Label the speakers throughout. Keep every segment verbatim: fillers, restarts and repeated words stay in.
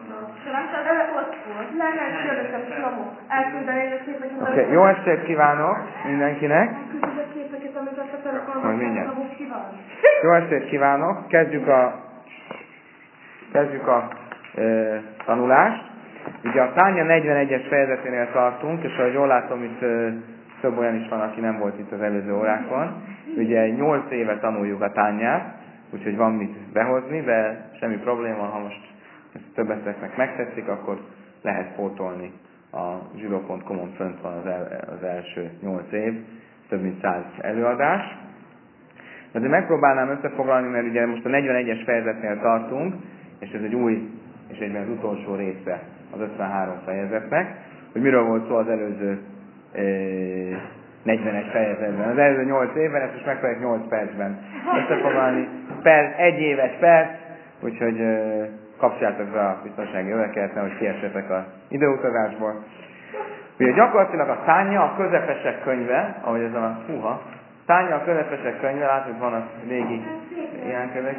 Speaker 1: Oké, jó estét kívánok mindenkinek! Majd mindjárt. Jó estét kívánok! Kezdjük a, kezdjük a e, tanulást. Ugye a Tánya negyvenegyes fejezeténél tartunk, és ahogy jól látom, itt e, több olyan is van, aki nem volt itt az előző órákon. Ugye nyolc éve tanuljuk a Tányát, úgyhogy van mit behozni, de semmi probléma, ha most ezt többeteknek megtetszik, akkor lehet pótolni. A zsidó pont com-on fönt van az, el, az első nyolc év, több mint száz előadás. De azért megpróbálnám összefoglalni, mert ugye most a negyvenegyes fejezetnél tartunk, és ez egy új, és egyben az utolsó része az ötvenhárom fejezetnek, hogy miről volt szó az előző e, negyvenes fejezetben. Az előző nyolc évben, ezt most megpróbáljuk nyolc percben összefoglalni. Perc, egy éves perc, úgyhogy e, kapcsoljátok be a biztonsági öveket, nehogy kiessetek az időutazásból. Ugye gyakorlatilag a Tánya a közepesek könyve, ahogy ez a húha, Tánya a közepesek könyve, látod, hogy van a régi ilyen kövek.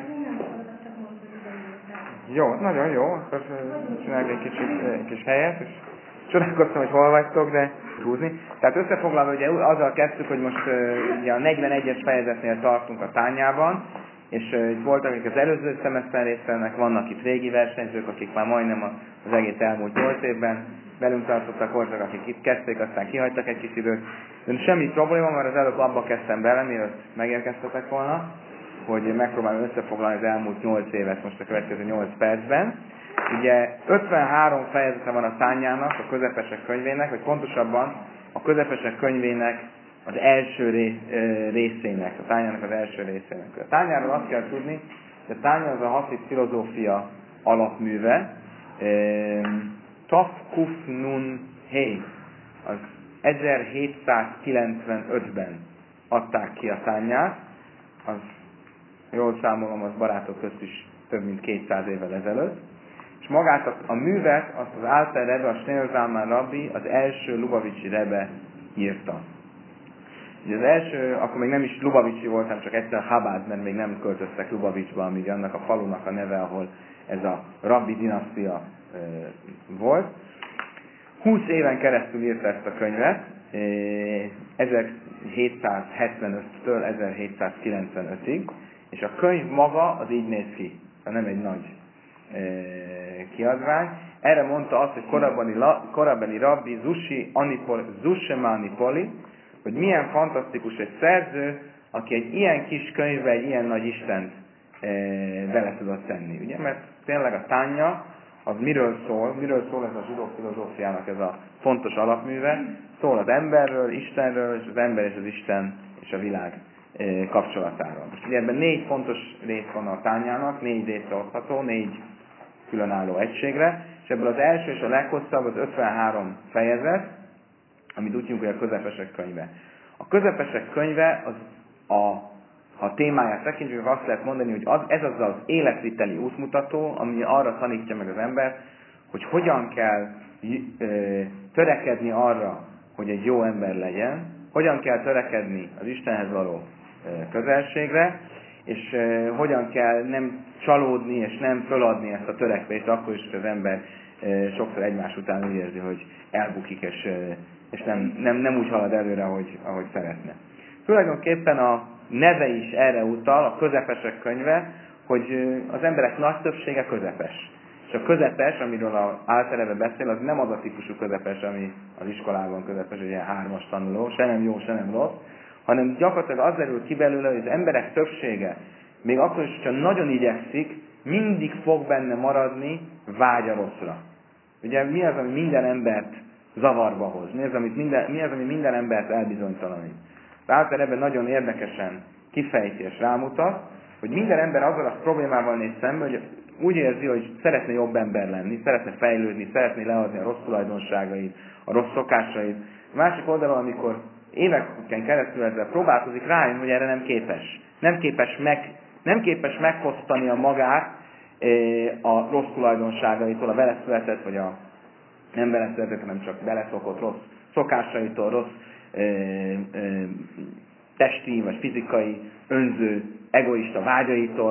Speaker 1: Jó, nagyon jó, akkor csináljuk egy kicsit egy kis helyet, és csodálkoztam, hogy hol vagytok, de húzni. Tehát összefoglalva, ugye azzal kezdtük, hogy most ugye a negyvenegyes fejezetnél tartunk a Tányában, és uh, voltak, akik az előző szemeszter részt vennek, vannak itt régi versenyzők, akik már majdnem az egész elmúlt nyolc évben velünk tartottak, voltak, akik itt kezdték, aztán kihagytak egy kis időt. De semmi probléma, mert az előbb abba kezdtem bele, mielőtt megérkeztetek volna, hogy megpróbálom összefoglalni az elmúlt nyolc évet most a következő nyolc percben. Ugye ötvenhárom fejezete van a Tányának, a közepesek könyvének, vagy pontosabban a közepesek könyvének az első részének, a Tányának az első részének. A Tányáról azt kell tudni, hogy a Tánya az a haszid filozófia alapműve, Taf Kuf Nun Hei, az ezerhétszázkilencvenötben adták ki a Tányát, az jól számolom, az barátok közt is több mint kétszáz évvel ezelőtt, és magát a, a művet azt az Alter Rebbe, a Shneur Zalman Rabbi, az első Lubavicsi Rebbe írta. Ugye az első, akkor még nem is Lubavicsi volt, hanem csak egyszer Chabad, mert még nem költöztek Lubavicsba, amíg annak a falunak a neve, ahol ez a rabbi dinasztia e, volt. húsz éven keresztül írta ezt a könyvet, e, ezerhétszázhetvenöttől ezerhétszázkilencvenötig, és a könyv maga az így néz ki, nem egy nagy e, kiadvány. Erre mondta azt, hogy korábbi, korábbi rabbi Zushi Anipol, Zushemani Poli, hogy milyen fantasztikus egy szerző, aki egy ilyen kis könyvbe egy ilyen nagy Istent e, bele tudott tenni. Ugye? Mert tényleg a Tánya, az miről szól, miről szól ez a zsidó filozófiának ez a fontos alapműve, szól az emberről, Istenről, és az ember és az Isten és a világ e, kapcsolatáról. Most ugye ebben négy fontos rész van a Tányának, négy részre osztható, négy különálló egységre, és ebből az első és a leghosszabb az ötvenhárom fejezet, amit úgy hívjuk, hogy a közepesek könyve. A közepesek könyve az a, a témáját tekintjük, azt lehet mondani, hogy az, ez az az életviteli útmutató, ami arra tanítja meg az embert, hogy hogyan kell e, törekedni arra, hogy egy jó ember legyen, hogyan kell törekedni az Istenhez való e, közelségre, és e, hogyan kell nem csalódni és nem föladni ezt a törekvést, akkor is, hogy az ember e, sokszor egymás után úgy érzi, hogy elbukik, és e, és nem, nem, nem úgy halad előre, ahogy, ahogy szeretne. Tulajdonképpen a neve is erre utal, a közepesek könyve, hogy az emberek nagy többsége közepes. És a közepes, amiről az általában beszél, az nem az a típusú közepes, ami az iskolában közepes, egy ilyen hármas tanuló, se nem jó, se nem rossz, hanem gyakorlatilag az derül ki belőle, hogy az emberek többsége, még akkor is, hogyha nagyon igyekszik, mindig fog benne maradni vágy a rosszra. Ugye mi az, ami minden embert zavarba hoz? Mi az, amit minden, mi az, ami minden embert elbizonytalanít? Tehát ebben nagyon érdekesen kifejti és rámutat, hogy minden ember azzal a problémával néz szembe, hogy úgy érzi, hogy szeretne jobb ember lenni, szeretne fejlődni, szeretné leadni a rossz tulajdonságait, a rossz szokásait. A másik oldalon, amikor éveken keresztül ezzel próbálkozik, rájön, hogy erre nem képes. Nem képes, meg, nem képes megfosztani a magát a rossz tulajdonságaitól, a vele született, vagy a nem vele született, hanem csak beleszokott rossz szokásaitól, rossz ö, ö, testi vagy fizikai, önző, egoista vágyaitól, és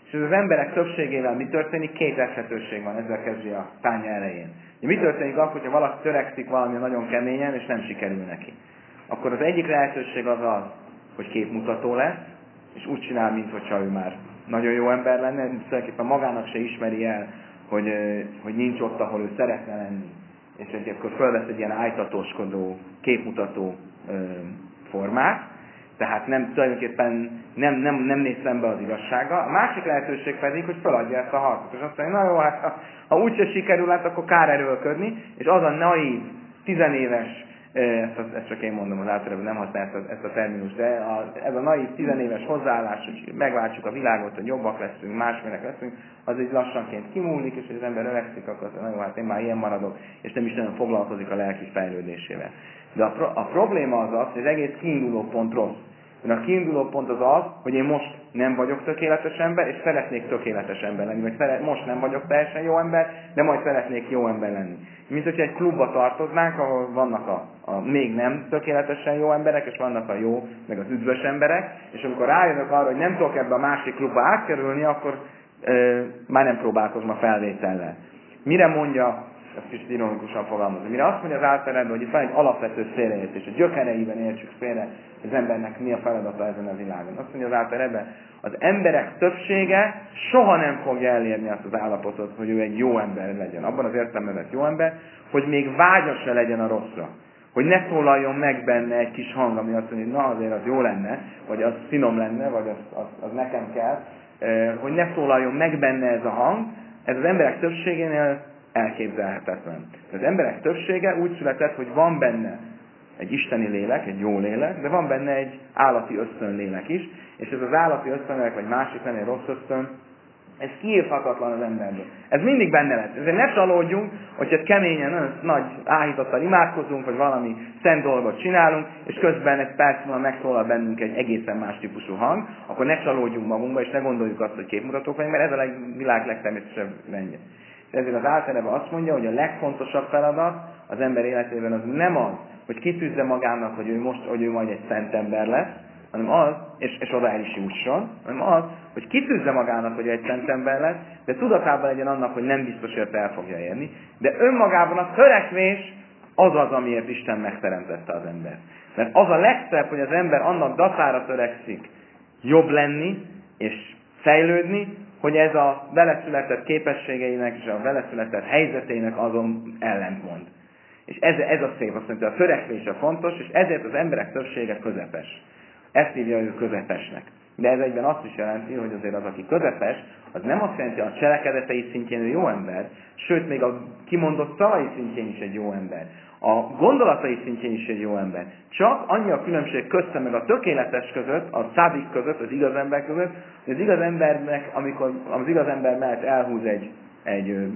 Speaker 1: És ez az emberek többségével mi történik? Két eshetőség van, ezzel kezdi a tánya elején. Mi történik akkor, hogyha valaki törekszik valami nagyon keményen, és nem sikerül neki? Akkor az egyik lehetőség az az, hogy képmutató lesz, és úgy csinál, mintha ő már nagyon jó ember lenne, tulajdonképpen magának se ismeri el, hogy, hogy nincs ott, ahol ő szeretne lenni. És akkor fölvesz egy ilyen ájtatóskodó, képmutató ö, formát, tehát nem, tulajdonképpen nem, nem, nem néz szembe az igazsággal. A másik lehetőség pedig, hogy feladja ezt a harcot. És azt mondja, na jó, hát ha, ha úgyse sikerül, hát akkor kár erőlködni, és az a naív, tizenéves, ezt, ezt csak én mondom, az általában nem használ ezt a, ezt a terminust, de a, ez a naív, tizenéves hozzáállás, hogy megváltsuk a világot, hogy jobbak leszünk, másmilyenek leszünk, az egy lassanként kimúlik, és hogy az ember öregszik, akkor azt mondja, na jó, hát én már ilyen maradok, és nem is nagyon foglalkozik a lelki fejlődésével. De a, pro, a probléma az az, hogy az egész kiinduló pont rossz. Mert a kiinduló pont az az, hogy én most nem vagyok tökéletes ember, és szeretnék tökéletes ember lenni. Vagy szeret, most nem vagyok teljesen jó ember, de majd szeretnék jó ember lenni. Mint hogyha egy klubba tartoznánk, ahol vannak a, a még nem tökéletesen jó emberek, és vannak a jó, meg az üdvös emberek, és amikor rájövök arra, hogy nem tudok ebbe a másik klubba átkerülni, akkor ö, már nem próbálkozom a felvétellel. Mire mondja, ezt kicsit ironikusan fogalmazom, mire azt mondja az általában, hogy itt van egy alapvető félreértés, a gyökereiben értsük félre, hogy az embernek mi a feladata ezen a világon. Azt mondja az általában, az emberek többsége soha nem fogja elérni azt az állapotot, hogy ő egy jó ember legyen. Abban az értelemben lett jó ember, hogy még vágya se legyen a rosszra. Hogy ne szólaljon meg benne egy kis hang, ami azt mondja, hogy na azért az jó lenne, vagy az finom lenne, vagy az, az, az nekem kell, hogy ne szólaljon meg benne ez a hang, ez az emberek többségénél elképzelhetetlen. Az emberek többsége úgy született, hogy van benne egy isteni lélek, egy jó lélek, de van benne egy állati ösztönlélek is, és ez az állati ösztönlélek, vagy másik lenni, rossz ösztön, ez kiírhatatlan az emberből. Ez mindig benne lesz. Ezért ne csalódjunk, hogy egy keményen, olyan nagy áhítattal imádkozunk, vagy valami szent dolgot csinálunk, és közben egy perc múlva megszólal bennünk egy egészen más típusú hang, akkor ne csalódjunk magunkba, és ne gondoljuk azt, hogy képmutatók vagyunk, mert ez a leg, világ legtermészetesebb rendje. Ezért az általában azt mondja, hogy a legfontosabb feladat az ember életében az nem az, hogy kitűzze magának, hogy ő most, hogy ő majd egy szent ember lesz, hanem az, és, és oda el is jusson, hanem az, hogy kitűzze magának, hogy egy szent ember lesz, de tudatában legyen annak, hogy nem biztos, hogy el fogja érni, de önmagában a törekvés az az, amiért Isten megteremtette az ember. Mert az a legszebb, hogy az ember annak dacára törekszik jobb lenni, és fejlődni, hogy ez a veleszületett képességeinek és a veleszületett helyzetének azon ellentmond. És ez, ez a szép, azt mondja, a törekvés a fontos, és ezért az emberek többsége közepes. Ezt hívja ő közepesnek. De ez egyben azt is jelenti, hogy azért az, aki közepes, az nem azt jelenti, hogy a cselekedetei szintjén ő jó ember, sőt, még a kimondott szavai szintjén is egy jó ember. A gondolatai szintjén is egy jó ember. Csak annyi a különbség közte meg a tökéletes között, a szádik között, az igaz ember között, hogy az igaz embernek, amikor az igaz ember mellett elhúz egy, egy,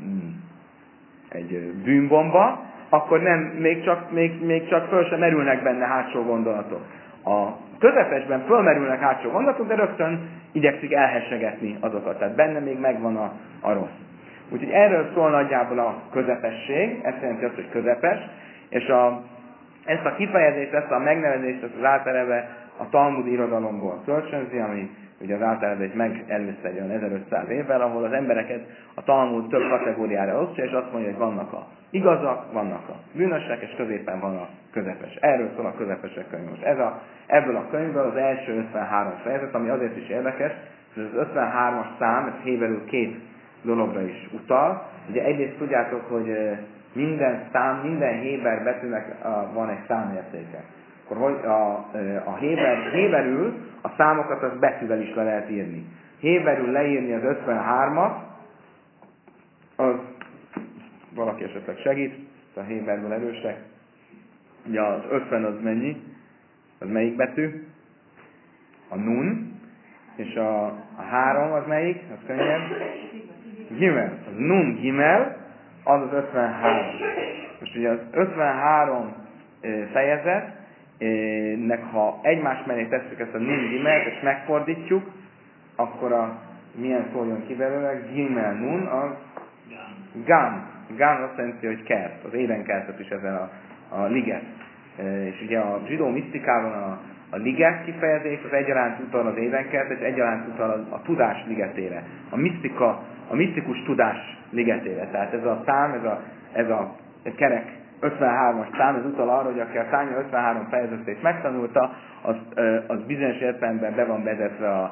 Speaker 1: egy bűnbomba, akkor nem, még csak, még, még csak föl sem merülnek benne hátsó gondolatok. A közepesben fölmerülnek hátsó gondolatok, de rögtön igyekszik elhessegetni azokat. Tehát benne még megvan a, a rossz. Úgyhogy erről szól nagyjából a közepesség, ez jelenti azt, hogy közepes, és a, ezt a kifejezést, ezt a megnevezést, ezt az általában a Talmud irodalomból kölcsönzi, ami ugye az általában meg először egy olyan ezerötszáz évvel, ahol az embereket a Talmud több kategóriára osztja, és azt mondja, hogy vannak a igazak, vannak a bűnösek, és középen van a közepes. Erről szól a közepesek könyv. Most ez a, ebből a könyvből az első ötvenhárom fejezet, ami azért is érdekes, hogy az ötvenhármas szám, ez héberül két dologra is utal. Ugye egyrészt tudjátok, hogy minden szám, minden héber betűnek van egy számértéke. Akkor hogy a, a héber, héberül a számokat az betűvel is le lehet írni. Héberül leírni az ötvenhármat, az valaki esetleg segít, a héberből erősek. Ugye az ötven az mennyi? Az melyik betű? A nun. És a, a három az melyik? Az könnyen? Gimel. Az nun gimel, az az ötvenhárom. Most ugye az ötvenhárom fejezetnek, ha egymás mellé tesszük ezt a nun gimelt, és megfordítjuk, akkor a milyen szóljon ki belőle? Gimel nun, az gán. Gán azt jelenti, hogy kert. Az édenkertet is ezen a, a liget. És ugye a zsidó misztikában a, a liget kifejezés az egyaránt utal az édenkert, és egyaránt utal a, a tudás ligetére. A misztika, a misztikus tudás ligetére. Tehát ez a szám, ez a, ez a kerek ötvenhármas szám, ez utal arra, hogy aki a Tánja ötvenhárom fejezetét megtanulta, az, az bizonyos értelemben be van vezetve a,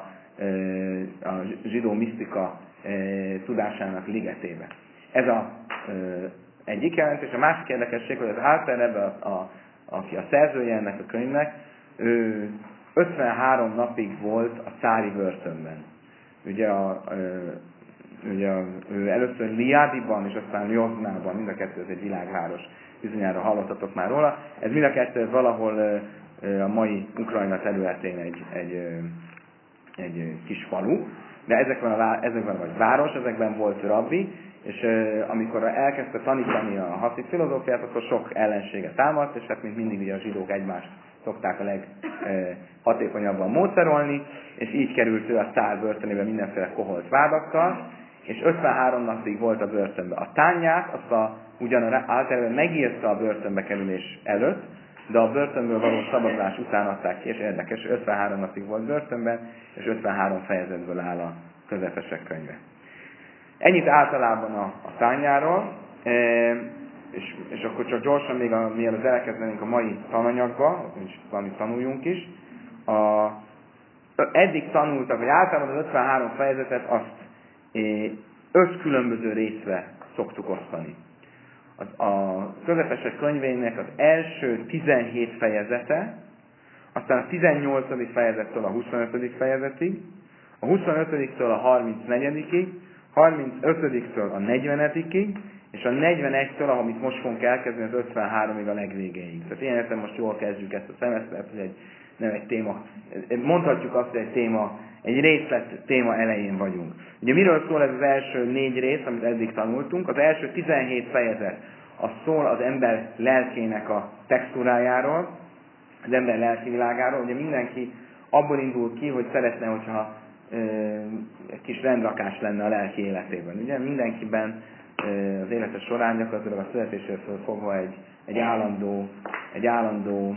Speaker 1: a zsidó misztika tudásának ligetébe. Ez a egyik jelentés. A másik érdekesség, hogy az Alter Rebbe, a, a, aki a szerzője ennek a könyvnek, ő ötvenhárom napig volt a cári börtönben. Ugye, a, ugye a, ő először Liádiban, és aztán Joznában, mind a kettő ez egy világváros. Bizonyára hallottatok már róla. Ez mind a kettő valahol a mai Ukrajna területén egy, egy, egy kis falu, de ezekben, a, ezekben vagy város, ezekben volt rabbi, és uh, amikor elkezdte tanítani a haszid filozófiát, akkor sok ellensége támadt, és hát mint mindig ugye a zsidók egymást szokták a leghatékonyabban uh, módszerolni, és így került ő a szár börtönébe mindenféle koholt vádakkal, és ötvenhárom napig volt a börtönben. A tányát azt a, ugyan általában megírta a börtönbe kerülés előtt, de a börtönből való szabadulás után adták ki, és érdekes, ötvenhárom napig volt börtönben, és ötvenhárom fejezetből áll a közepesek könyve. Ennyit általában a, a tányáról, e, és, és akkor csak gyorsan még, a, mielőtt elkezdenénk a mai tananyagba, és valamit tanuljunk is, a, eddig tanultak, hogy általában az ötvenhárom fejezetet azt e, öt különböző részre szoktuk osztani. Az, a közepesek könyvének az első tizenhét fejezete, aztán a tizennyolcadik fejezettől a huszonötödik fejezetig, a huszonötödiktől a harmincnegyedikig, harmincötödiktől a negyvenedikig, és a negyvenegytől, amit most fogunk elkezdeni, az ötvenháromig a legvégéig. Tehát ilyen értem most jól kezdjük ezt a szemesztert, hogy egy, nem egy téma. Mondhatjuk azt, hogy egy téma, egy részlet téma elején vagyunk. Ugye miről szól ez az első négy rész, amit eddig tanultunk? Az első tizenhét fejezet, az szól az ember lelkének a textúrájáról, az ember lelki világáról. Ugye mindenki abból indul ki, hogy szeretne, hogyha ö, egy kis rendrakás lenne a lelki életében. Ugye mindenkiben ö, az élete során gyakorlatilag a születésétől fogva egy, egy állandó, egy állandó,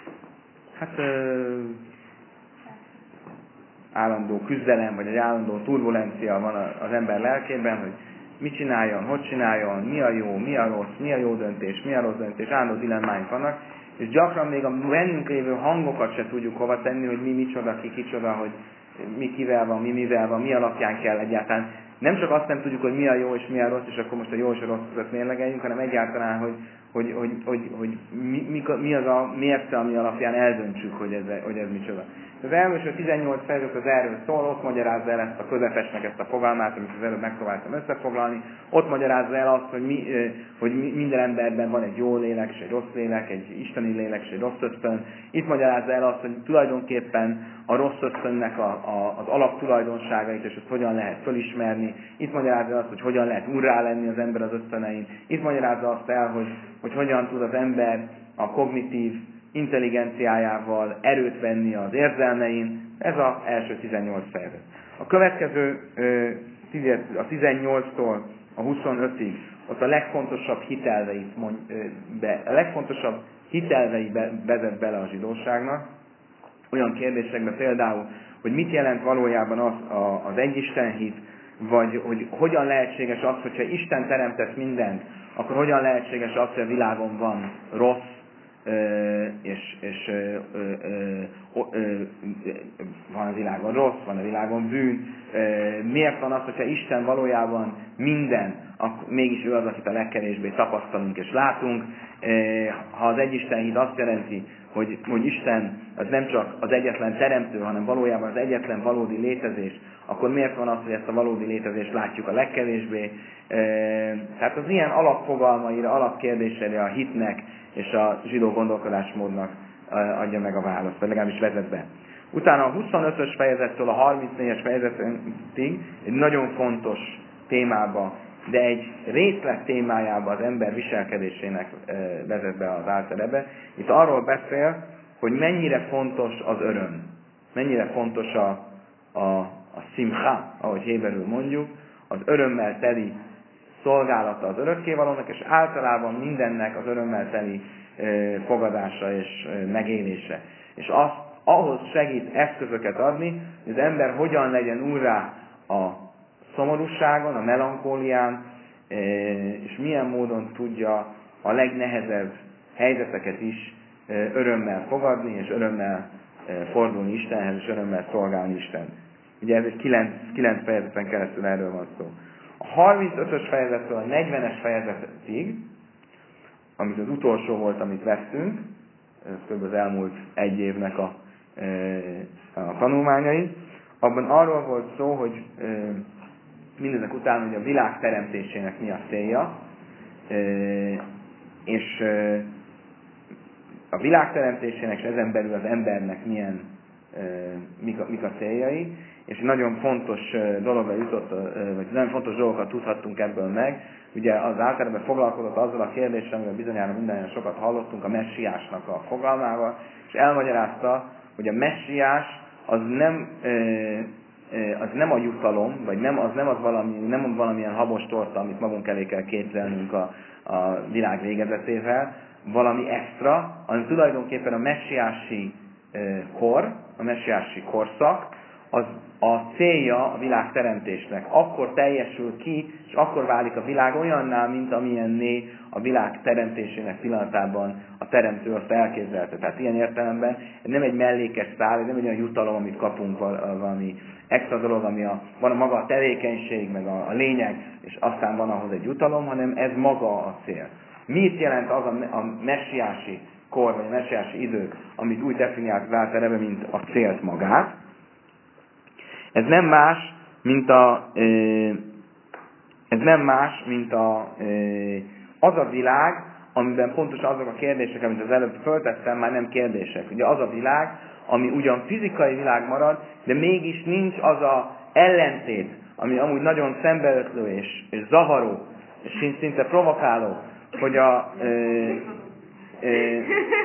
Speaker 1: hát ö, állandó küzdelem, vagy egy állandó turbulencia van az ember lelkében, hogy mit csináljon, hogy csináljon, mi a jó, mi a rossz, mi a jó döntés, mi a rossz döntés, állandó dilemmáink vannak, és gyakran még a bennünk lévő hangokat se tudjuk hova tenni, hogy mi micsoda, ki kicsoda, hogy mi kivel van, mi mivel van, mi alapján kell egyáltalán. Nem csak azt nem tudjuk, hogy mi a jó és mi a rossz, és akkor most a jó és a rossz között mérlegeljünk, hanem egyáltalán, hogy, hogy, hogy, hogy, hogy mi, mi, mi az a mérce, ami alapján eldöntsük, hogy ez, hogy ez micsoda. Az első tizennyolc fejezet az erről szól, ott magyarázza el ezt a közepesnek ezt a fogalmát, amit az előbb megpróbáltam összefoglalni. Ott magyarázza el azt, hogy, mi, hogy minden emberben van egy jó lélek, és egy rossz lélek, egy isteni lélek, és egy rossz ösztön. Itt magyarázza el azt, hogy tulajdonképpen a rossz ösztönnek a, a, az alaptulajdonságait, és ezt hogyan lehet fölismerni. Itt magyarázza azt, hogy hogyan lehet urrá lenni az ember az ösztönein. Itt magyarázza azt el, hogy, hogy hogyan tud az ember a kognitív intelligenciájával erőt venni az érzelmein. Ez az első tizennyolc fejezet. A következő a tizennyolctól a huszonötig ott a legfontosabb hitelveit mond, be, a legfontosabb hitelvei be, vezet bele a zsidóságnak. Olyan kérdésekbe például, hogy mit jelent valójában az, a, az egyistenhit, vagy hogy hogyan lehetséges az, hogyha Isten teremtett mindent, akkor hogyan lehetséges az, hogy a világon van rossz, Ö, és, és ö, ö, ö, ö, van a világon rossz, van a világon bűn. Ö, miért van az, hogyha Isten valójában minden, akkor mégis ő az, akit a legkevésbé tapasztalunk és látunk. Ö, ha az egyistenhit azt jelenti, hogy, hogy Isten az nem csak az egyetlen teremtő, hanem valójában az egyetlen valódi létezés, akkor miért van az, hogy ezt a valódi létezést látjuk a legkevésbé? Ö, tehát az ilyen alapfogalmaira, alapkérdésére a hitnek és a zsidó gondolkodásmódnak adja meg a választ, vagy legalábbis vezet be. Utána a huszonötös fejezettől a harmincnégyes fejezetig egy nagyon fontos témába, de egy részlet témájába az ember viselkedésének vezet be az Alter Rebbe. Itt arról beszél, hogy mennyire fontos az öröm, mennyire fontos a, a, a simcha, ahogy héberül mondjuk, az örömmel teli szolgálata az örökkévalónak, és általában mindennek az örömmel teli e, fogadása és e, megélése. És azt ahhoz segít eszközöket adni, hogy az ember hogyan legyen úrrá a szomorúságon, a melankólián, és milyen módon tudja a legnehezebb helyzeteket is örömmel fogadni, és örömmel fordulni Istenhez, és örömmel szolgálni Isten. Ugye ez egy kilenc fejezeten keresztül erről van szó. A harmincötös fejezettől a negyvenes fejezetig, amit az utolsó volt, amit vettünk, ez kb. Az elmúlt egy évnek a, a tanulmányai, abban arról volt szó, hogy mindezek után, hogy a világ teremtésének mi a célja, és a világ teremtésének, és ezen belül az embernek milyen, mik a, mik a céljai, és egy nagyon fontos dologra jutott, vagy nagyon fontos dolgokat tudhattunk ebből meg. Ugye az általában foglalkozott azzal a kérdéssel, amivel bizonyára mindannyian sokat hallottunk, a messiásnak a fogalmával, és elmagyarázta, hogy a messiás az nem, az nem a jutalom, vagy nem, az nem az valami, nem valamilyen habos torta, amit magunk elé kell képzelnünk a, a világ végezetével, valami extra, hanem tulajdonképpen a messiási kor, a messiási korszak, az a célja a világ teremtésnek. Akkor teljesül ki, és akkor válik a világ olyanná, mint amilyenné a világ teremtésének pillanatában a teremtő azt elképzelte. Tehát ilyen értelemben nem egy mellékes szál, nem egy olyan jutalom, amit kapunk, valami extra dolog, ami a, van a maga a tevékenység, meg a, a lényeg, és aztán van ahhoz egy jutalom, hanem ez maga a cél. Mit jelent az a, a messiási kor, vagy a messiási idők, amit úgy definiált az általában, mint a célt magát? Ez nem más, mint a, ez nem más, mint a, az a világ, amiben pontosan azok a kérdések, amit az előbb föltettem, már nem kérdések. Ugye az a világ, ami ugyan fizikai világ marad, de mégis nincs az a ellentét, ami amúgy nagyon szembeötlő és, és zavaró, és szinte provokáló, hogy a... Ö, ö,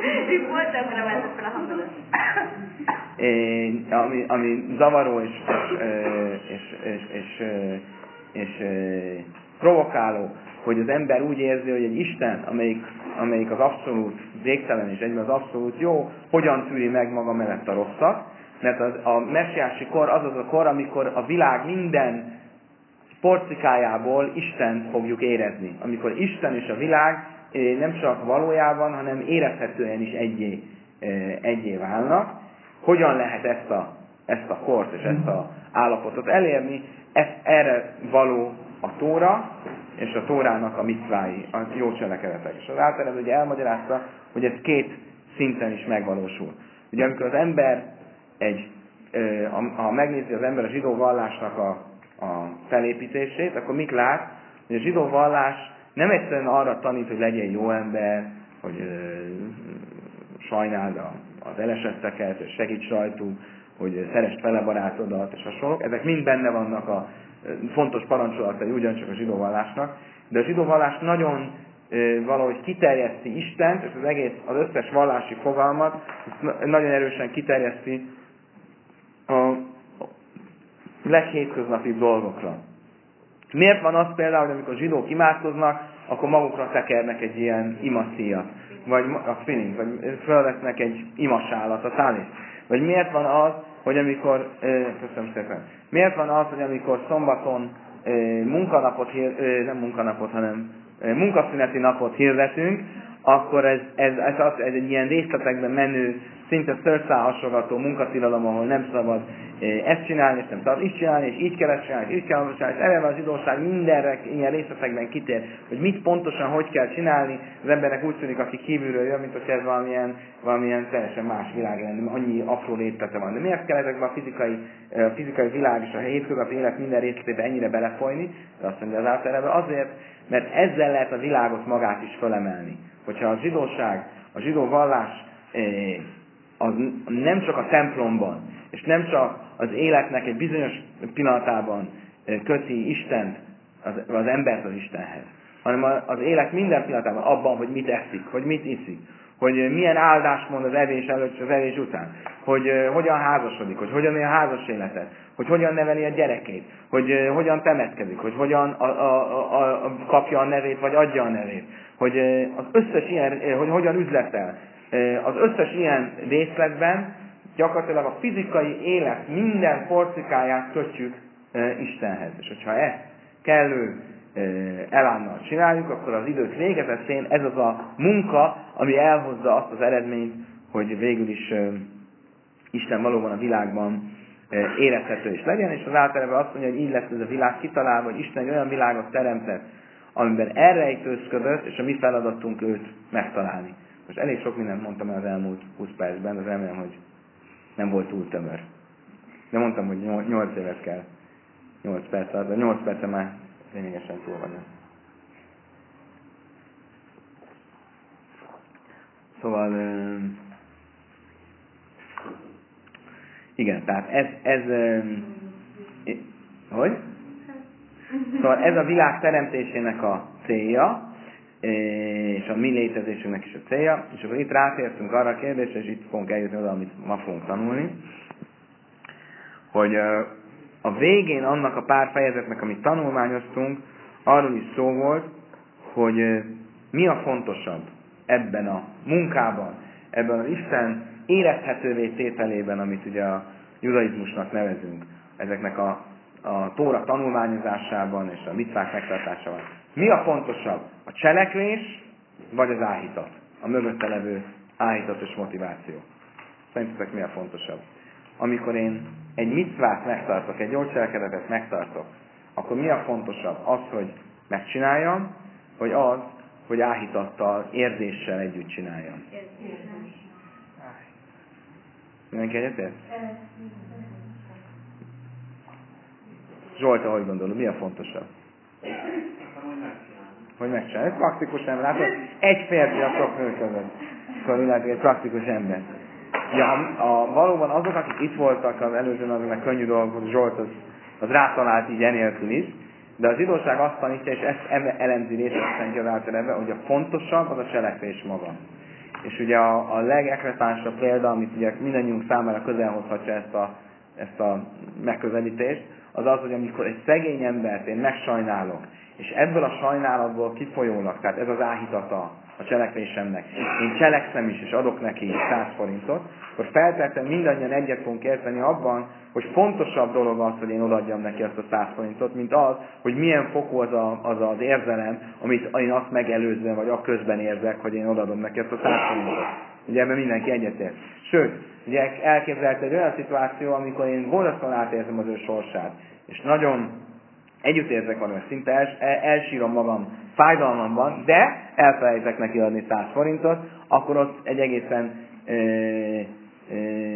Speaker 1: ami, ami zavaró és, és, és, és, és, és provokáló, hogy az ember úgy érzi, hogy egy Isten, amelyik, amelyik az abszolút végtelen és egyben az abszolút jó, hogyan tűri meg maga mellett a rosszat, mert az, a messiási kor az az a kor, amikor a világ minden porcikájából Istent fogjuk érezni. Amikor Isten és a világ nem csak valójában, hanem érezhetően is egyé, egyé válnak. Hogyan lehet ezt a, ezt a kort és ezt az állapotot elérni? Ezt, erre való a Tóra, és a Tórának a mitzvái, a jó cselekedetek. És az általában ugye elmagyarázta, hogy ez két szinten is megvalósul. Ugye amikor az ember egy, ha megnézi az ember a zsidó vallásnak a, a felépítését, akkor mit lát? Hogy a zsidó vallás nem egyszerűen arra tanít, hogy legyen jó ember, hogy ö, sajnáld a, az elesetteket, és segíts rajtuk, hogy szeresd fele barátodat, és hasonlók. Ezek mind benne vannak a fontos parancsolatai ugyancsak a zsidó vallásnak, de a zsidó vallás nagyon ö, valahogy kiterjeszti Istent, és az egész, az összes vallási fogalmat nagyon erősen kiterjeszti a leghétköznapibb dolgokra. Miért van az például, hogy amikor zsidók imádkoznak, akkor magukra tekernek egy ilyen imaszíjat, vagy a feeling, vagy felvesznek egy imasálat, a tális. Vagy miért van az, hogy amikor, eh, köszönöm szépen, miért van az, hogy amikor szombaton eh, munkanapot, eh, nem munkanapot, hanem eh, munkaszüneti napot hirdetünk, akkor ez, ez, ez, az, ez egy ilyen részletekben menő, szinte szőrszálhasogató munkatilalom, ahol nem szabad ezt csinálni, és nem szabad így csinálni, és így kell ezt csinálni, és így kell csinálni, és eleve a zsidóság mindenre ilyen részletekben kitér, hogy mit pontosan hogy kell csinálni. Az embernek úgy tűnik, aki kívülről jön, mint hogy ez valamilyen, valamilyen teljesen más világ lenne, annyi apró részlete van. De miért kell ezekben a fizikai, a fizikai világ és a hétköznapi élet minden részletébe ennyire belefolyni? De azt mondja az általában azért, mert ezzel lehet a világot magát is fölemelni. Hogyha a zsidóság, a zsidó vallás az nem csak a templomban, és nem csak az életnek egy bizonyos pillanatában köti Istent, az, az embert az Istenhez, hanem az élet minden pillanatában abban, hogy mit eszik, hogy mit iszik, hogy milyen áldást mond az evés előtt és az evés után, hogy uh, hogyan házasodik, hogy hogyan él a házas életet, hogy hogyan neveli a gyerekét, hogy uh, hogyan temetkezik, hogy hogyan a, a, a, a, kapja a nevét, vagy adja a nevét, hogy uh, az összes ilyen, uh, hogy hogyan üzletel. Uh, az összes ilyen részletben gyakorlatilag a fizikai élet minden porcikáját kötjük e, Istenhez. És hogyha ezt kellő e, elánnal csináljuk, akkor az idők végezetén ez az a munka, ami elhozza azt az eredményt, hogy végül is e, Isten valóban a világban e, érezhető is legyen, és az általában azt mondja, hogy így lesz ez a világ kitalálva, hogy Isten egy olyan világot teremtett, amiben elrejtőzködött, és a mi feladatunk őt megtalálni. Most elég sok mindent mondtam el az elmúlt húsz percben, de remélem, hogy nem volt túl tömör. De mondtam, hogy nyolc évet kell. nyolc perc alatt, de nyolc perce már lényegesen túl vagyok. Szóval, um, igen, tehát ez, ez um, hogy? Szóval ez a világ teremtésének a célja, és a mi létezésünknek is a célja, és akkor itt rátértünk arra a kérdésre, és itt fogunk eljutni oda, amit ma fogunk tanulni, hogy a végén annak a pár fejezetnek, amit tanulmányoztunk, arról is szó volt, hogy mi a fontosabb ebben a munkában, ebben az Isten érezhetővé tételében, amit ugye a judaizmusnak nevezünk, ezeknek a, a Tóra tanulmányozásában és a mitzvák megtartásában. Mi a fontosabb? A cselekvés, vagy az áhítat? A mögötte levő áhítatos motiváció. Szerintetek mi a fontosabb? Amikor én egy mitzvát megtartok, egy jó cselekedetet megtartok, akkor mi a fontosabb? Az, hogy megcsináljam, vagy az, hogy áhítattal, érzéssel együtt csináljam? Mindenki egyetért? Zsolt, ahogy gondolod, mi a fontosabb? Hogy megcsinálni. Ez praktikus ember. Látod, egy férfi a sok nő között. Szóval illetve egy praktikus ember. Ja, a, a, valóban azok, akik itt voltak az előzőn, azoknak könnyű dolgok, Zsolt az, az rátalált így enélkül is, de az idóság azt tanítja, és ezt elemzi részletesen az általában, hogy a fontosabb az a cselekvés maga. És ugye a, a legekretánsabb példa, amit ugye mindannyiunk számára közel hozhatja ezt a, ezt a megközelítést, az az, hogy amikor egy szegény embert én megsajnálok, és ebből a sajnálatból kifolyólag, tehát ez az áhítata a cselekvésemnek, én cselekszem is, és adok neki száz forintot, akkor feltétlenül mindannyian egyet fogunk érteni abban, hogy fontosabb dolog az, hogy én odaadjam neki azt a száz forintot, mint az, hogy milyen fokú az, a, az az érzelem, amit én azt megelőzően, vagy a közben érzek, hogy én odaadom neki azt a száz forintot. Ugye ebben mindenki egyetért. Sőt, ugye elképzelhető egy olyan szituáció, amikor én borzasztóan átérzem az ő sorsát, és nagyon együtt érzek valami, szinte els, el, elsírom magam fájdalmamban, de elfelejtek neki adni száz forintot, akkor ott egy egészen ö, ö,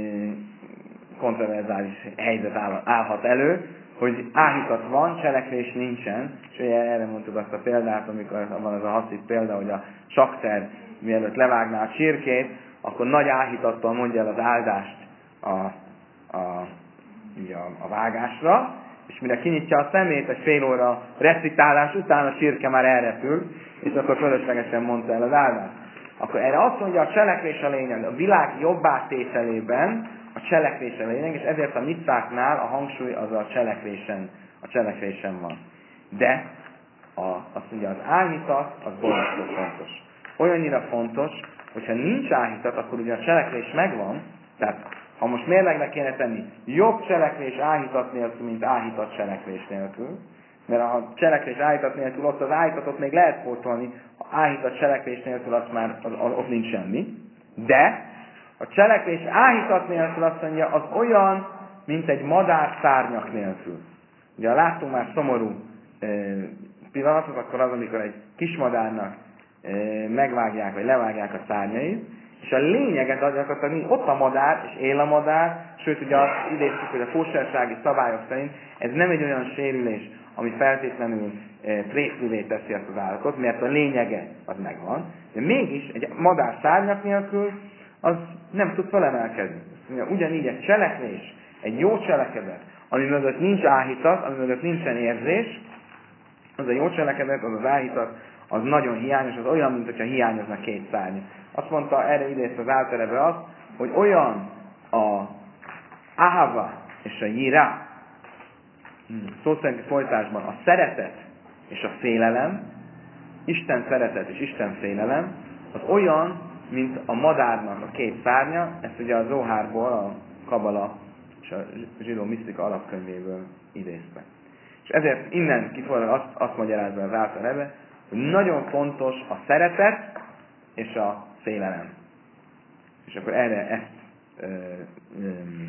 Speaker 1: kontroverzális helyzet áll, állhat elő, hogy áhítat van, cselekvés nincsen, és ugye erre mondtuk azt a példát, amikor van az a haszid példa, hogy a sakter mielőtt levágná a csirkét, akkor nagy áhítattal mondja el az áldást a, a, a, a vágásra, és mire kinyitja a szemét, egy fél óra recitálás után a csirke már elrepül, és akkor fölöslegesen mondta el az áldást. Akkor erre azt mondja, a cselekvés a lényeg, a világ jobbá tételében a cselekvés a lényeg, és ezért a mitzváknál a hangsúly az a cselekvésen, a cselekvésen van. De a, azt mondja, az áhítat az borzasztó fontos. Olyannyira fontos, hogyha nincs áhítat, akkor ugye a cselekvés megvan, tehát ha most mérlegre kéne tenni, jobb cselekvés áhítat nélkül, mint áhítat cselekvés nélkül, mert a cselekvés áhítat nélkül ott az áhítatot még lehet pótolni, ha áhítat cselekvés nélkül azt már az, az, ott nincs semmi, de a cselekvés áhítat nélkül azt mondja, az olyan, mint egy madár szárnyak nélkül. Ugye ha láttunk már szomorú e, pillanatot, akkor az, amikor egy kismadárnak e, megvágják, vagy levágják a szárnyait, és a lényeget az, hogy ott a madár, és él a madár, sőt ugye azt idéztük, hogy a kósersági szabályok szerint ez nem egy olyan sérülés, ami feltétlenül e, prészülé teszi ezt az állatot, mert a lényege az megvan, de mégis egy madár szárnyak nélkül az nem tud felemelkedni. Ugyanígy egy cselekvés, egy jó cselekedet, ami mögött nincs áhítat, ami mögött nincsen érzés, az a jó cselekedet, az az áhítat, az nagyon hiányos, az olyan, mint hogyha hiányozna két szárny. Azt mondta, erre idézte az általában azt, hogy olyan a ahava és a jirá, szó szerinti folytásban a szeretet és a félelem, Isten szeretet és Isten félelem, az olyan, mint a madárnak a két szárnya, ezt ugye a Zohárból, a kabala és a zsidó misztika alapkönyvéből idézve. És ezért innen kifolyólag azt, azt magyarázza az Által Rebbe, hogy nagyon fontos a szeretet és a félelem. És akkor erre ezt, ö, ö,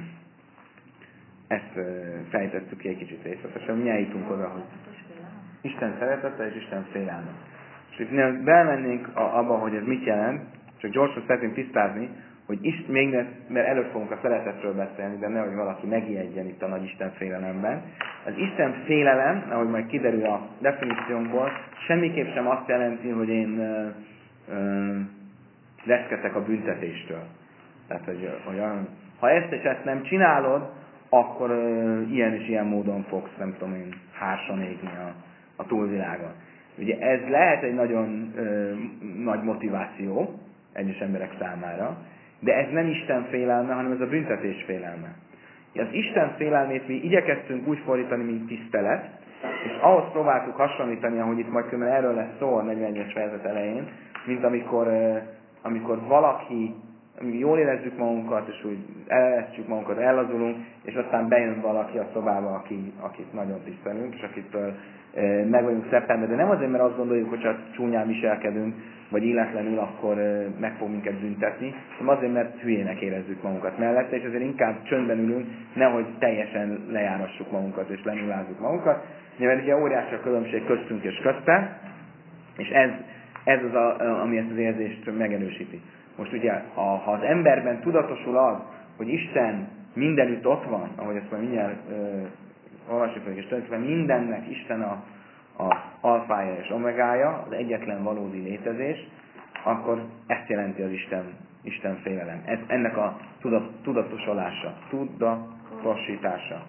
Speaker 1: ezt ö, fejtettük ki egy kicsit részletesen, mi eljutunk oda, hogy Isten szeretete és Isten félelme. És itt belmennénk abba, hogy ez mit jelent, csak gyorsan szeretném tisztázni, hogy is, még ne, mert előbb fogunk a szeretetről beszélni, de nehogy valaki megijedjen itt a nagy Isten félelemben. Az Isten félelem, ahogy majd kiderül a definíciónkból, semmiképp sem azt jelenti, hogy én ö, ö, reszketek a büntetéstől. Tehát, hogy, hogy ha ezt és ezt nem csinálod, akkor ö, ilyen és ilyen módon fogsz, nem tudom én, hársan égni a, a túlvilágon. Ugye ez lehet egy nagyon ö, nagy motiváció egyes emberek számára, de ez nem Isten félelme, hanem ez a büntetés félelme. Az Isten félelmét mi igyekeztünk úgy fordítani, mint tisztelet, és ahhoz próbáltuk hasonlítani, ahogy itt majd különben erről lesz szó a negyvenegyes fejezet elején, mint amikor, uh, amikor valaki, jól érezzük magunkat, és úgy elesztjük magunkat, ellazulunk, és aztán bejön valaki a szobába, aki, akit nagyon tisztelünk, és akitől uh, meg vagyunk szeptember, de nem azért, mert azt gondoljuk, hogy csak csúnyán viselkedünk, vagy illetlenül akkor uh, meg fog minket büntetni, hanem azért, mert hülyének érezzük magunkat mellette, és azért inkább csöndben ülünk, nehogy teljesen lejárassuk magunkat, és lenullázzuk magunkat. Mert ugye óriási a különbség köztünk és közte, és ez, ez az, a, ami ezt az érzést megerősíti. Most ugye, a, ha az emberben tudatosul az, hogy Isten mindenütt ott van, ahogy ezt majd mindjárt olvasni fogjuk, és tulajdonképpen mindennek Isten a, a alfája és omegája, az egyetlen valódi létezés, akkor ezt jelenti az Isten, Isten félelem. Ez, ennek a tudat, tudatosolása, tudatosítása.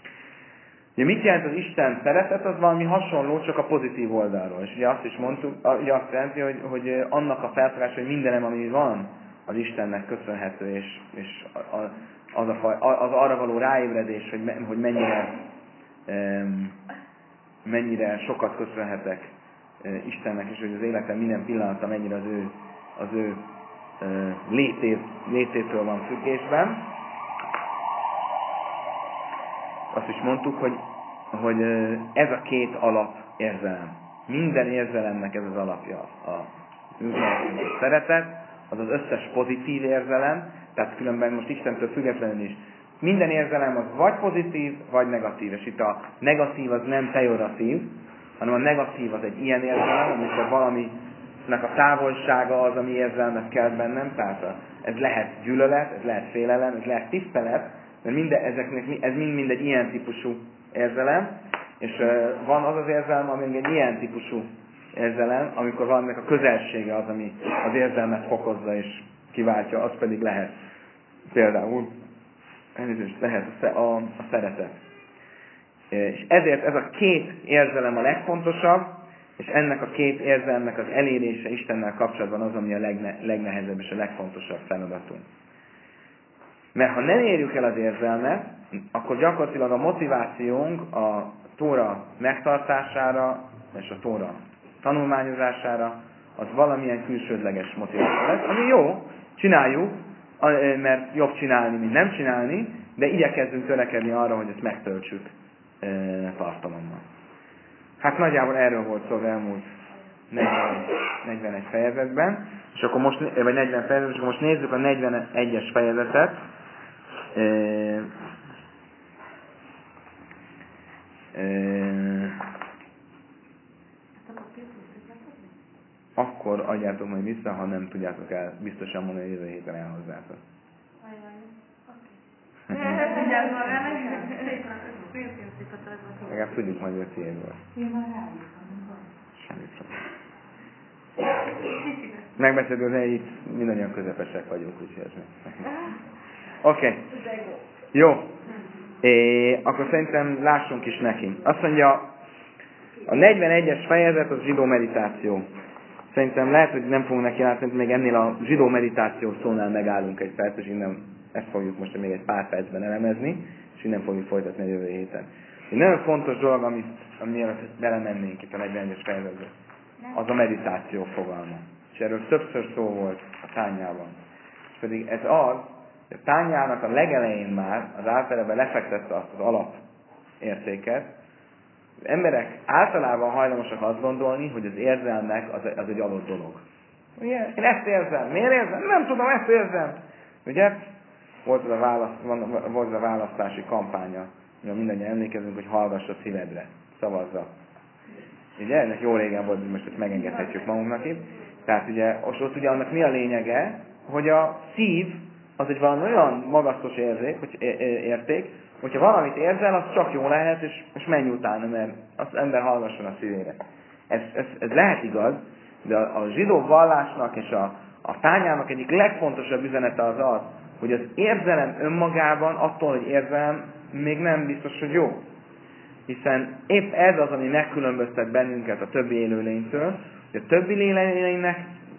Speaker 1: Ugye mit jelent az Isten szeretet? Az valami hasonló, csak a pozitív oldalról. És ugye azt is mondtuk, ugye azt jelenti, hogy, hogy annak a felfogása, hogy mindenem, ami van, az Istennek köszönhető, és, és az, a, az arra való ráébredés, hogy, hogy mennyire, mennyire sokat köszönhetek Istennek, és hogy az életem minden pillanata mennyire az ő, az ő létét, lététől van függésben. Azt is mondtuk, hogy, hogy ez a két alap érzelem. Minden érzelemnek ez az alapja. A, a szeretet, az az összes pozitív érzelem, tehát különben most Istentől függetlenül is. Minden érzelem az vagy pozitív, vagy negatív. És itt a negatív az nem pejoratív, hanem a negatív az egy ilyen érzelem, amikor valaminek a távolsága az, ami érzelmet kelt bennem. Tehát a, ez lehet gyűlölet, ez lehet félelem, ez lehet tisztelet, mert minden, ezeknek, ez mind-mind egy ilyen típusú érzelem, és uh, van az az érzelem, ami egy ilyen típusú érzelem, amikor valamelyik a közelsége az, ami az érzelmet fokozza és kiváltja, az pedig lehet például, elnézést, lehet a, a, a szeretet. És ezért ez a két érzelem a legfontosabb, és ennek a két érzelemnek az elérése Istennel kapcsolatban az, ami a legne, legnehezebb és a legfontosabb feladatunk. Mert ha nem érjük el az érzelmet, akkor gyakorlatilag a motivációnk a Tóra megtartására és a Tóra tanulmányozására az valamilyen külsődleges motiváció lesz, ami jó, csináljuk, mert jobb csinálni, mint nem csinálni, de igyekezzünk törekedni arra, hogy ezt megtöltsük tartalommal. Hát nagyjából erről volt szó az elmúlt negyven, negyvenegy fejezetben, és akkor most, vagy negyven fejezetben, és akkor most nézzük a negyvenegyes fejezetet. E, e, akkor adjátok majd vissza, ha nem tudjátok el biztosan mondani, hogy jövő héten elhozzátok. Legalább tudjuk majd, hogy a tiéd volt. Semmi probléma. Megbeszélünk, hogy itt mindannyian közepesek vagyunk, úgyhogy ez meg. Oké. Okay. Jó. É, akkor szerintem lássunk is neki. Azt mondja, a negyvenegyes fejezet az zsidó meditáció. Szerintem lehet, hogy nem fogunk neki látni, hogy még ennél a zsidó meditáció szónál megállunk egy perc, és innen ezt fogjuk most még egy pár percben elemezni, és innen fogjuk folytatni a jövő héten. Egy nagyon fontos dolog, amit, amiért belemennénk itt a negyvenegyes fejezetbe, az a meditáció fogalma. És erről többször szó volt a tányában. És pedig ez az, A tányának a legelején már az általában lefektette azt az alapértéket. Az emberek általában hajlamosak azt gondolni, hogy az érzelmek az, az egy adott dolog. Ugye? Én ezt érzem. Miért érzem? Nem tudom, ezt érzem. Ugye? Volt az a, választ, volt az a választási kampánya. Ugye mindannyian emlékezünk, hogy hallgass a szívedre. Szavazza. Ugye? Ennek jó régen volt, hogy most ezt megengedhetjük magunknak itt. Tehát ugye, ott ugye annak mi a lényege, hogy a szív az egy valami olyan magasztos érzék, hogy érték, hogyha valamit érzel, az csak jó lehet, és, és menj utána, mert az ember hallgasson a szívére. Ez, ez, ez lehet igaz, de a, a zsidó vallásnak és a, a tányának egyik legfontosabb üzenete az az, hogy az érzelem önmagában, attól, hogy érzelem, még nem biztos, hogy jó. Hiszen épp ez az, ami megkülönböztet bennünket a többi élőlénytől, hogy a többi élőlénynek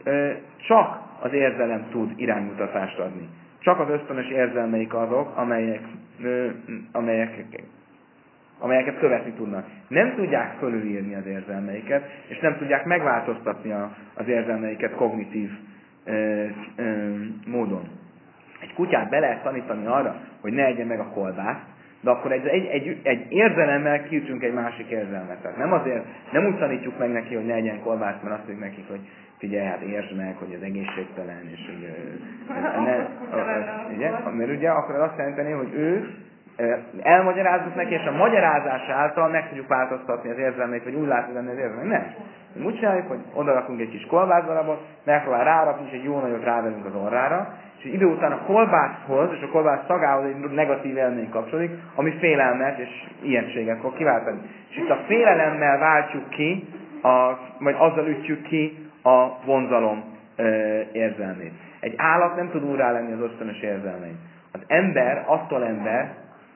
Speaker 1: csak az érzelem tud iránymutatást adni. Csak az ösztönös érzelmeik azok, amelyek, ö, amelyek, amelyeket követni tudnak. Nem tudják fölülírni az érzelmeiket, és nem tudják megváltoztatni a, az érzelmeiket kognitív ö, ö, módon. Egy kutyát be lehet tanítani arra, hogy ne egye meg a kolbászt, de akkor egy, egy, egy, egy érzelemmel kiütünk egy másik érzelmet. Tehát nem azért, nem úgy tanítjuk meg neki, hogy ne egyen kolbászt, mert azt mondjuk nekik, hogy figyelj, hát értsd meg, hogy ez egészségtelen, és hogy ez, ne, ugye? Mert ugye akkor azt jelenteni, hogy ő elmagyarázzuk neki, és a magyarázás által meg tudjuk változtatni az érzelmeit, vagy úgy látni benne az érzelmeit. Nem. Mi úgy csináljuk, hogy odarakunk egy kis kolbászdarabot, megpróbál rárakni, és egy jó nagyot ráverünk az orrára, és idő után a kolbászhoz és a kolbász szagához egy negatív élmény kapcsolódik, ami félelmet és ilyenséget fog kiváltani. És itt a félelemmel váltjuk ki, a, vagy azzal ütjük ki a vonzalom ö, érzelmét. Egy állat nem tud úrrá lenni az ösztönös érzelmein. Az ember attól ember,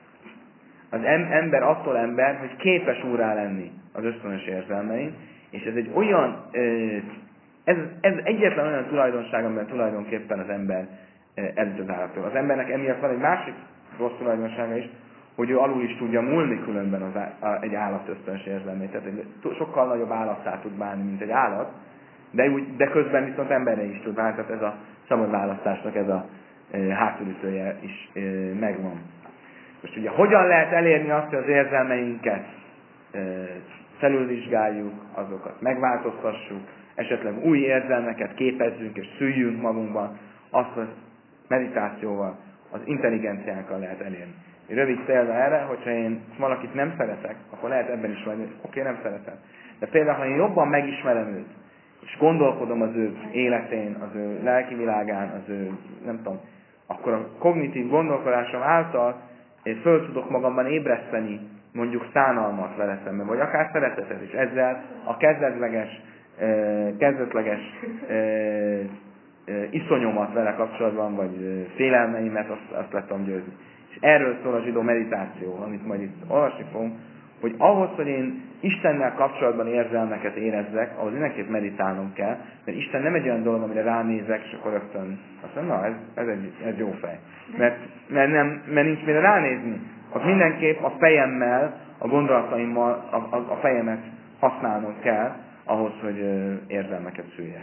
Speaker 1: az em, ember attól ember, hogy képes úrrá lenni az ösztönös érzelmein, és ez egy olyan, ö, ez, ez egyetlen olyan tulajdonság, amiben tulajdonképpen az ember előtt az állattól. Az embernek emiatt van egy másik rossz tulajdonsága is, hogy ő alul is tudja múlni különben az á, a, egy állat ösztönös érzelmét. Tehát egy sokkal nagyobb állattá tud bánni, mint egy állat, de, úgy, de közben viszont emberre is tud válni, tehát ez a szabad választásnak ez a e, hátulütője is e, megvan. Most ugye hogyan lehet elérni azt, hogy az érzelmeinket e, felülvizsgáljuk, azokat megváltoztassuk, esetleg új érzelmeket képezzünk és szüljünk magunkban, azt az meditációval, az intelligenciánkkal lehet elérni. Egy rövid példa erre, hogyha én valakit nem szeretek, akkor lehet ebben is vagy, hogy oké, okay, nem szeretem. De például, ha én jobban megismerem őt, és gondolkodom az ő életén, az ő lelki világán, az ő, nem tudom, akkor a kognitív gondolkodásom által én föl tudok magamban ébreszteni mondjuk szánalmat vele szemben, vagy akár szeretetet is. Ezzel a kezdetleges, eh, kezdetleges eh, iszonyomat vele kapcsolatban, vagy félelmeimet, azt, azt le tudom győzni. És erről szól a zsidó meditáció, amit majd itt olvasni fogunk, hogy ahhoz, hogy én Istennel kapcsolatban érzelmeket érezzek, ahhoz mindenképp meditálnom kell, mert Isten nem egy olyan dolog, amire ránézek, és akkor rögtön azt mondom, na, ez, ez, egy, ez jó fej. Mert, mert, nem, mert nincs mire ránézni. Ott mindenképp a fejemmel, a gondolataimmal a, a, a fejemet használnom kell, ahhoz, hogy érzelmeket szüljek.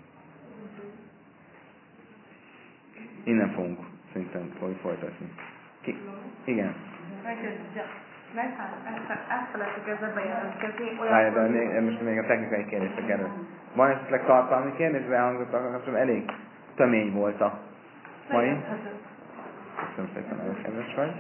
Speaker 1: Innen fogunk szerintem fogjuk folytatni. Ki? Igen.
Speaker 2: Elfelejtjük ezzel bejelentkezni.
Speaker 1: Várj, de még, most még a technikai kérdések előtt. Van esetleg tartalmi kérdés, de elhangzottak, akkor elég tömény volt a mai. Köszönöm szépen, nagyon kedves vagy.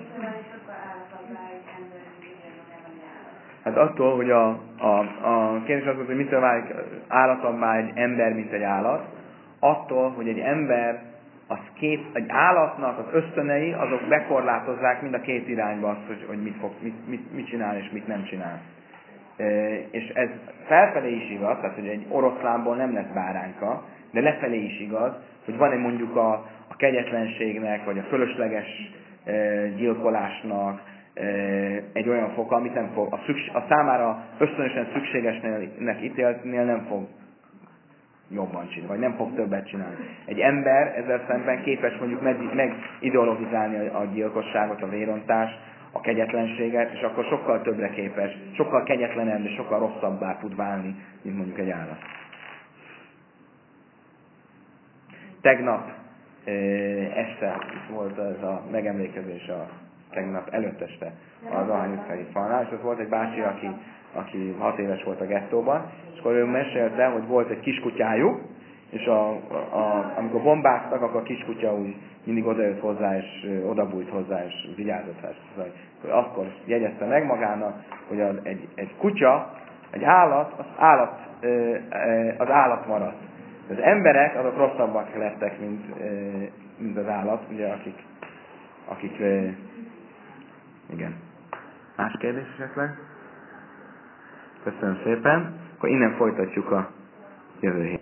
Speaker 1: Hát attól, hogy a, a, a kérdés az volt, hogy mitől válik állatabbá egy ember, mint egy állat, attól, hogy egy ember az két, egy állatnak az ösztönei, azok bekorlátozzák mind a két irányba azt, hogy, hogy mit, fog, mit, mit, mit csinál és mit nem csinál. E, és ez felfelé is igaz, tehát hogy egy oroszlánból nem lesz báránka, de lefelé is igaz, hogy van egy mondjuk a, a kegyetlenségnek, vagy a fölösleges e, gyilkolásnak e, egy olyan foka, amit nem fog, a, szükség, a számára ösztönösen szükségesnek ítéltnél nem fog jobban csinálni, vagy nem fog többet csinálni. Egy ember ezzel szemben képes mondjuk megideologizálni a gyilkosságot, a vérontást, a kegyetlenséget, és akkor sokkal többre képes, sokkal kegyetlenebb, és sokkal rosszabbá tud válni, mint mondjuk egy állat. Tegnap este volt ez a megemlékezés a tegnap előtt este az Dohány utcai falnál, és ott volt egy bácsi, aki, aki hat éves volt a gettóban, és akkor ő mesélte, hogy volt egy kiskutyájuk, és a, a, amikor bombáztak, akkor a kiskutya úgy mindig odajött hozzá, és odabújt hozzá, és vigyázott rá. Akkor jegyezte meg magának, hogy az, egy, egy kutya, egy állat, az állat, az állat maradt. Az emberek azok rosszabbak lettek, mint, mint az állat, ugye, akik, akik igen. Más kérdés esetleg? Köszönöm szépen. Akkor innen folytatjuk a jövő hét.